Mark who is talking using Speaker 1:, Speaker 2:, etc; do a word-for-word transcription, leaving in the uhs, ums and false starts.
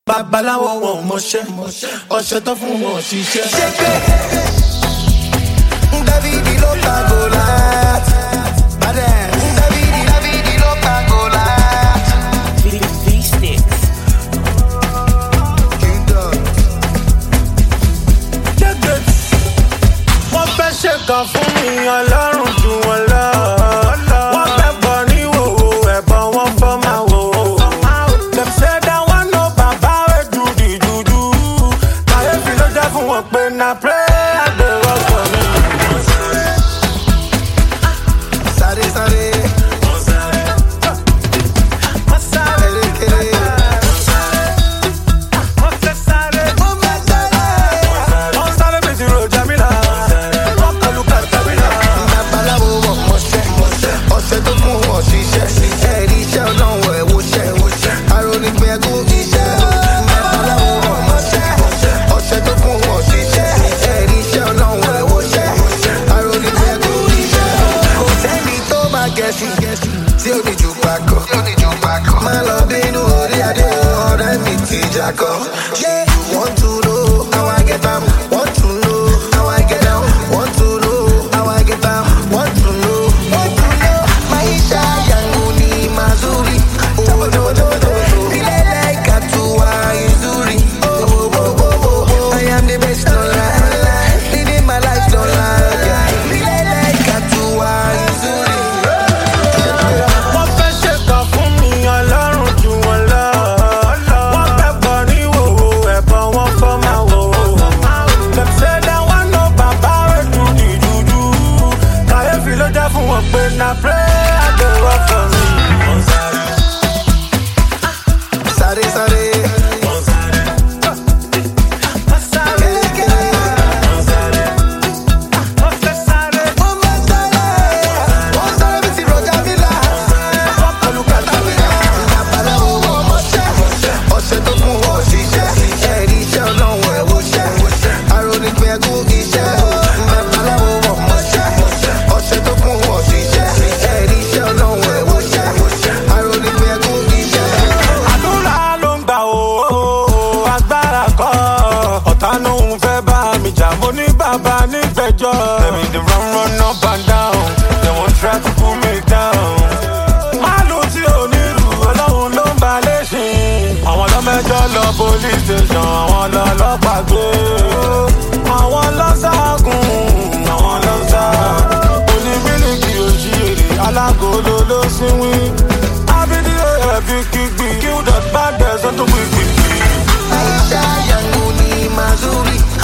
Speaker 1: babaláwo wọn ò mọṣẹ́ ọṣẹ tó fún wọn ò ṣiṣẹ́.
Speaker 2: ṣé pé Davidi ló pa Goliath padà Davidi Davidi ló pa Goliath.
Speaker 3: V-Sticks.
Speaker 1: wọ́n fẹ́ ṣe kan fún mi ọlọ́run jù wọ́n lọ. wọ́n fẹ́ bọ̀ ní wòwò ẹ̀bọ̀n wọn fọ́ máa wò. dem say that one no baba wey do the juju. kàyéfì ló jẹ́ fún wọn pé na prayer dey work for me.
Speaker 2: Sáré sáré. Tí ó ní ju pakọ̀, tí ó ní ju pakọ̀. Má lọ bínú orí adé ọ̀rẹ́ mi ti jakọ̀. Ṣé want to know how I get am? Want to know how I get down? Want to know how I get am? Want to know, want to know. Maisha yangu ni mazuri. Oh, oh, oh, oh, oh. Vile like Atua Izuri. Oh, oh, oh, oh, oh. I am the best online. Living my life online. Vile like Atua Izuri.
Speaker 1: Na prayer dey work for me.
Speaker 2: Sáré sáré. Baba nígbẹ̀jọ́. Let me dey run run up and down. They won't try to pull me down. Màálù tí ò ní rù ọlọ́run ló ń balẹ̀ ṣìn. Àwọn lọ́mẹjọ́ lọ police station, àwọn lọ́lọ́pàá gbé. Àwọn lọ́sàgùn, àwọn lọ́sà. Oníbílíkì òṣìṣẹ́ alágolo ló sínwí. Abídíò ẹ̀bí kígbi, kill the bad guys on the wicked. Maisha yangu ni mazuri.